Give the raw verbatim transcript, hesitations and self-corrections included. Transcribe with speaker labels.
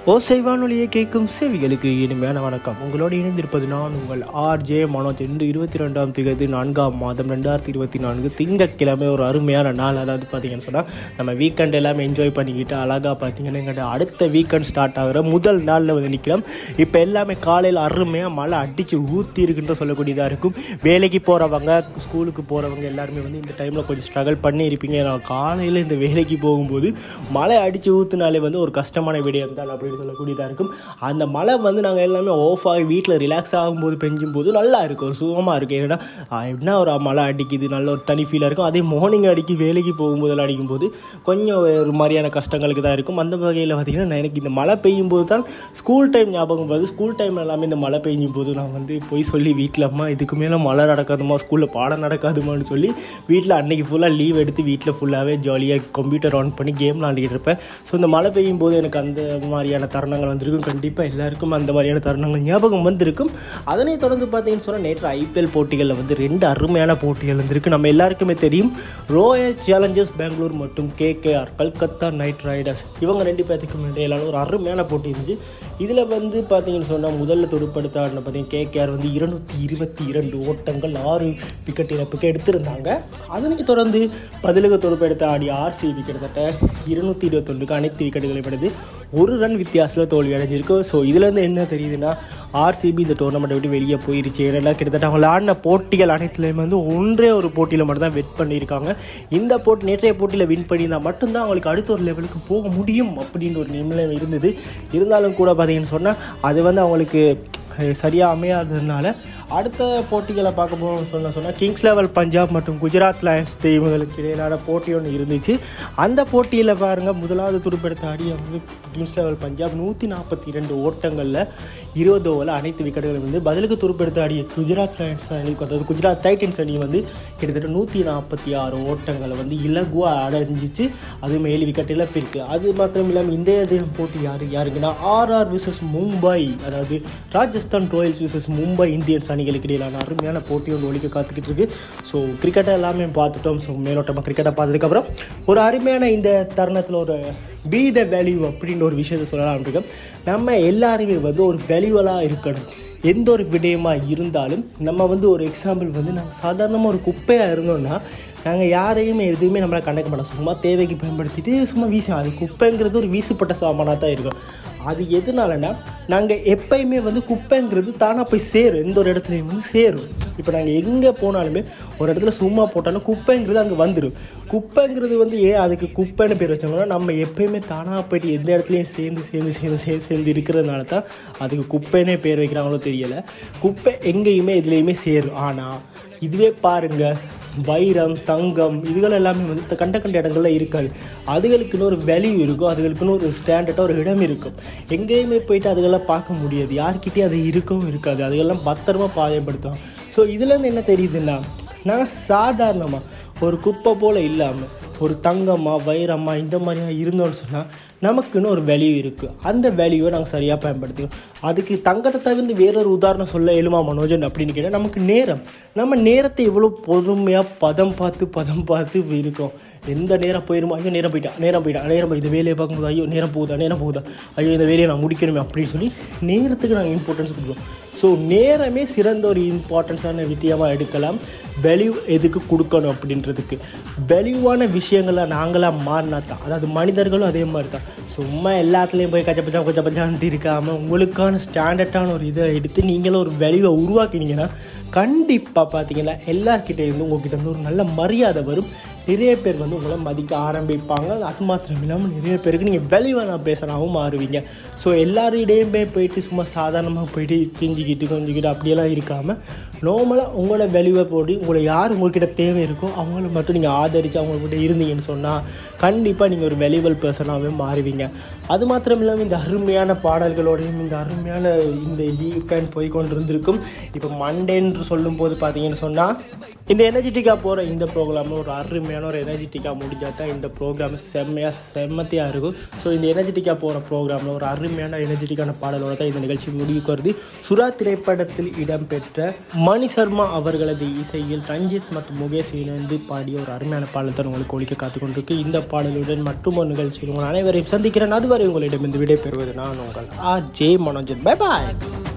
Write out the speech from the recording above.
Speaker 1: ஓசை வானொலியை கேட்கும் செவிகளுக்கு இனிமையான வணக்கம். உங்களோடு இணைந்திருப்பது நான் உங்கள் ஆர் ஜே மனோஜ். இன்று இருபத்தி ரெண்டாம் தேதி நான்காம் மாதம் ரெண்டாயிரத்தி இருபத்தி நான்கு திங்கட்கிழமை ஒரு அருமையான நாள். அதாவது பார்த்தீங்கன்னு சொன்னால் நம்ம வீக்கெண்ட் எல்லாமே என்ஜாய் பண்ணிக்கிட்டு அழகாக பார்த்தீங்கன்னா எங்கள்கிட்ட அடுத்த வீக்கெண்ட் ஸ்டார்ட் ஆகிற முதல் நாளில் வந்து நிற்கலாம். இப்போ எல்லாமே காலையில் அருமையாக மழை அடித்து ஊற்றி இருக்குன்னு சொல்லக்கூடியதாக இருக்கும். வேலைக்கு போகிறவங்க ஸ்கூலுக்கு போகிறவங்க எல்லாருமே வந்து இந்த டைமில் கொஞ்சம் ஸ்ட்ரகிள் பண்ணி இருப்பீங்க. நான் காலையில் இந்த வேலைக்கு போகும்போது மழை அடித்து ஊற்றுனாலே வந்து ஒரு கஷ்டமான விடயம் தான் அப்படின்னு சொல்லக்கூடியதாக இருக்கும். அந்த மழை வந்து நாங்கள் எல்லாமே ஆஃப் ஆகி வீட்டில் ரிலாக்ஸ் ஆகும்போது பெஞ்சும் போது நல்லா இருக்கும், ஒரு சுகமாக இருக்கும். ஏன்னா என்ன ஒரு மழை அடிக்குது, நல்ல ஒரு தனி ஃபீலாக இருக்கும். அதே மார்னிங் அடிக்கி வேலைக்கு போகும்போதெல்லாம் அடிக்கும்போது கொஞ்சம் ஒரு மாதிரியான கஷ்டங்களுக்கு தான் இருக்கும். அந்த வகையில் பார்த்திங்கன்னா எனக்கு இந்த மழை பெய்யும் போது தான் ஸ்கூல் டைம் ஞாபகம் வருது. ஸ்கூல் டைம் எல்லாமே இந்த மழை பெய்யும் போது நான் வந்து போய் சொல்லி வீட்டில் அம்மா இதுக்கு மேலே மழை நடக்காதுமா, ஸ்கூலில் பாடம் நடக்காதுமான்னு சொல்லி வீட்டில் அன்றைக்கி ஃபுல்லாக லீவ் எடுத்து வீட்டில் ஃபுல்லாகவே ஜாலியாக கம்ப்யூட்டர் ஆன் பண்ணி கேம் விளாண்டுக்கிட்டு இருப்பேன். ஸோ இந்த மழை பெய்யும் போது எனக்கு அந்த மாதிரியான தருணங்கள் வந்திருக்கும். கண்டிப்பாக எல்லாருக்கும் அந்த மாதிரியான தருணங்கள் ஞாபகம் வந்திருக்கும். அதனை தொடர்ந்து பார்த்தீங்கன்னு சொன்னால் நேற்று ஐபிஎல் போட்டிகளில் வந்து ரெண்டு அருமையான போட்டிகள் வந்திருக்கு. நம்ம எல்லாருக்குமே தெரியும், ராயல் சேலஞ்சர்ஸ் பெங்களூர் மற்றும் கேகேஆர் கல்கத்தா நைட் ரைடர்ஸ் இவங்க ரெண்டு பேர்த்துக்கும் இடையிலான ஒரு அருமையான போட்டி இருந்துச்சு. இதில் வந்து பார்த்தீங்கன்னு சொன்னால் முதல்ல துடுப்படுத்த ஆடின பார்த்தீங்கன்னா கேகேஆர் வந்து இருநூற்றி இருபத்தி இரண்டு ஓட்டங்கள் ஆறு விக்கெட் இழப்புக்கு எடுத்திருந்தாங்க. அதனைத் தொடர்ந்து பதிலுக்கு துடுப்படுத்த ஆடிய ஆர்சிபி கிட்டத்தட்ட இருநூற்றி இருபத்தொன்றுக்கு அனைத்து விக்கெட்டுகளையும் எடுத்து ஒரு ரன் வித்தியாசத்தில் தோல்வி அடைஞ்சிருக்கு. ஸோ இதுலேருந்து என்ன தெரியுதுன்னா ஆர்சிபி இந்த டோர்னமெண்ட்டை விட்டு வெளியே போயிருச்சு. ஏன்னா கிட்டத்தட்ட அவங்க ஆடின போட்டிகள் அனைத்துலேயுமே வந்து ஒன்றே ஒரு போட்டியில் மட்டும் தான் வின் பண்ணியிருக்காங்க. இந்த போட்டி நேற்றைய போட்டியில் வின் பண்ணியிருந்தால் மட்டும்தான் அவங்களுக்கு அடுத்த ஒரு லெவலுக்கு போக முடியும் அப்படின்ற ஒரு நிலை இருந்தது. இருந்தாலும் கூட பார்த்தீங்கன்னு சொன்னால் அது வந்து அவங்களுக்கு சரியாக அமையாததுனால அடுத்த போட்டிகளை பார்க்க போகணும்னு சொன்ன சொன்னால் கிங்ஸ் லெவல் பஞ்சாப் மற்றும் குஜராத் லயன்ஸ் இவங்களுக்கு இடையிலான போட்டி ஒன்று இருந்துச்சு. அந்த போட்டியில் பாருங்கள், முதலாவது துடுப்படுத்த ஆடி வந்து கிங்ஸ் லெவல் பஞ்சாப் நூற்றி நாற்பத்தி இரண்டு ஓட்டங்களில் இருபது ஓவரில் அனைத்து விக்கெட்டுகளும் வந்து பதிலுக்கு துடுப்படுத்த ஆடிய குஜராத் லயன்ஸ் அணிக்கு, அதாவது குஜராத் டைட்டன்ஸ் அணி வந்து கிட்டத்தட்ட நூற்றி நாற்பத்தி ஆறு ஓட்டங்களை வந்து இலகுவாக அடைஞ்சிச்சு. அதுவும் ஏழு விக்கெட் இழப்பு இருக்குது. அது மாத்திரம் இல்லாமல் இன்றைய தினம் போட்டி யார் யாருக்குன்னா ஆர்ஆர் விசஸ் மும்பை, அதாவது Rajasthan Royals versus Mumbai Indians அணிகளுக்கு இடையிலான அருமையான போட்டி ஒன்று ஒழிக்க காத்துக்கிட்டு இருக்கு. ஸோ கிரிக்கெட்டை எல்லாமே பார்த்துட்டோம். ஸோ மேலோட்டமாக கிரிக்கெட்டை பார்த்ததுக்கப்புறம் ஒரு அருமையான இந்த தருணத்தில் ஒரு பி த வேல்யூ அப்படின்ற ஒரு விஷயத்தை சொல்லலாம் இருக்கோம். நம்ம எல்லாருமே வந்து ஒரு வேல்யூவலாக இருக்கணும். எந்த ஒரு விடயமாக இருந்தாலும் நம்ம வந்து ஒரு எக்ஸாம்பிள் வந்து நாங்கள் சாதாரணமாக ஒரு குப்பையாக இருந்தோம்னா நாங்கள் யாரையுமே எதுவுமே நம்மளை கண்டக்க மாட்டோம். சும்மா தேவைக்கு பயன்படுத்திட்டு சும்மா வீசி, அது குப்பைங்கிறது ஒரு வீசுப்பட்ட சாமானாக தான் இருக்கும். அது எதனாலனா நாங்கள் எப்பயுமே வந்து குப்பைங்கிறது தானாக போய் சேரும், எந்த ஒரு இடத்துலையும் வந்து சேரும். இப்போ நாங்கள் எங்கே போனாலுமே ஒரு இடத்துல சும்மா போட்டாலும் குப்பைங்கிறது அங்கே வந்துடும். குப்பைங்கிறது வந்து ஏன் அதுக்கு குப்பைன்னு பேர் வச்சாங்கன்னா நம்ம எப்பயுமே தானாக போய்ட்டு எந்த இடத்துலையும் சேர்ந்து சேர்ந்து சேர்ந்து சேர்ந்து சேர்ந்து இருக்கிறதுனால தான் அதுக்கு குப்பைன்னே பேர் வைக்கிறாங்களோ தெரியலை. குப்பை எங்கேயுமே எதுலேயுமே சேரும். ஆனால் இதுவே பாருங்கள், வைரம் தங்கம் இதுகள் எல்லாமே வந்து கண்ட கண்ட இடங்கள்ல இருக்காது. அதுகளுக்குன்னு ஒரு வேல்யூ இருக்கும், அதுகளுக்குன்னு ஒரு ஸ்டாண்டர்டாக ஒரு இடம் இருக்கும். எங்கேயுமே போயிட்டு அதுகெல்லாம் பார்க்க முடியாது, யார்கிட்டையும் அது இருக்கவும் இருக்காது. அதுகெல்லாம் பத்திரமா பாதைப்படுத்தும். ஸோ இதுலேருந்து என்ன தெரியுதுன்னா, நான் சாதாரணமாக ஒரு குப்பை போல் இல்லாமல் ஒரு தங்கம்மா வைரம்மா இந்த மாதிரியாக இருந்தோன்னு சொன்னால் நமக்குன்னு ஒரு வேல்யூ இருக்குது. அந்த வேல்யூவை நாங்கள் சரியாக பயன்படுத்திக்கணும். அதுக்கு தங்கத்தை தவிர்த்து வேறொரு உதாரணம் சொல்ல எழுமா மனோஜன் அப்படின்னு கேட்டால் நமக்கு நேரம், நம்ம நேரத்தை எவ்வளோ பொறுமையாக பதம் பார்த்து பதம் பார்த்து இருக்கோம். எந்த நேரம் போயிருமோ, ஐயோ நேரம் போயிட்டா நேரம் போயிட்டா நேரம் போய் இந்த வேலையை பார்க்கும்போது ஐயோ நேரம் போகுதா நேரம் போகுதா ஐயோ இந்த வேலையை நான் முடிக்கணுமே அப்படின்னு சொல்லி நேரத்துக்கு நாங்கள் இம்பார்ட்டன்ஸ் கொடுக்குறோம். ஸோ நேரமே சிறந்த ஒரு இம்பார்ட்டன்ஸான விஷயமாக எடுக்கலாம். வேல்யூ எதுக்கு கொடுக்கணும் அப்படின்றதுக்கு வேல்யூவான விஷயங்களை நாங்களாக மாறினா தான், அதாவது மனிதர்களும் அதே மாதிரி தான். சும்மா எல்லாத்துலேயும் போய் கச்ச பச்சா கொச்ச பச்சான்னு இருக்காமல் உங்களுக்கான ஸ்டாண்டர்டான ஒரு இதை எடுத்து நீங்களும் ஒரு வேல்யூவை உருவாக்கினீங்கன்னா கண்டிப்பாக பார்த்தீங்கன்னா எல்லார்கிட்டே இருந்து உங்கள்கிட்ட இருந்து ஒரு நல்ல மரியாதை வரும். நிறைய பேர் வந்து உங்களை மதிக்க ஆரம்பிப்பாங்க. அது மாத்திரம் இல்லாமல் நிறைய பேருக்கு நீங்கள் வேல்யூவாக நான் பேசனாவும் மாறுவீங்க. ஸோ எல்லாரிடையுமே போயிட்டு சும்மா சாதாரணமாக போயிட்டு கிஞ்சிக்கிட்டு கொஞ்சிக்கிட்டு அப்படியெல்லாம் இருக்காமல் நார்மலாக உங்களோட வேல்யூவை போட்டு உங்களை யார் உங்கள்கிட்ட தேவை இருக்கோ அவங்கள மட்டும் நீங்கள் ஆதரித்து அவங்கக்கிட்ட இருந்தீங்கன்னு சொன்னால் கண்டிப்பாக நீங்கள் ஒரு வேல்யூபிள் பர்சனாகவே மாறுவீங்க. அது மாத்திரம் இல்லாமல் இந்த அருமையான பாடல்களோடையும் இந்த அருமையான இந்த வீக்கெண்ட் போய் கொண்டு இருந்திருக்கும். இப்போ மண்டேன்னு சொல்லும்போது பார்த்தீங்கன்னு சொன்னால் இந்த எனர்ஜெட்டிக்காக போகிற இந்த ப்ரோக்ராமில் ஒரு அருமையான ஒரு எனர்ஜெட்டிக்காக முடிஞ்சால் தான் இந்த ப்ரோக்ராம் செம்மையாக செம்மத்தியாக இருக்கும். ஸோ இந்த எனர்ஜெட்டிக்காக போகிற ப்ரோக்ராமில் ஒரு அருமையான எனர்ஜெட்டிக்கான பாடலோடு தான் இந்த நிகழ்ச்சி முடிவுக்கு வருது. சுறா திரைப்படத்தில் இடம்பெற்ற மணி சர்மா அவர்களது இசையில் ரஞ்சித் மற்றும் முகேஷ் இணைந்து பாடிய ஒரு அருமையான பாடல் தான் உங்களுக்கு ஒழிக்க காத்துக்கொண்டிருக்கு. இந்த பாடலுடன் மற்றும் ஒரு நிகழ்ச்சியில் உங்கள் அனைவரையும் சந்திக்கிறேன். அதுவரை உங்களிடம் இந்த விடை பெறுவது நான் உங்கள் ஆர் ஜே மனோஜன். பை பாய்.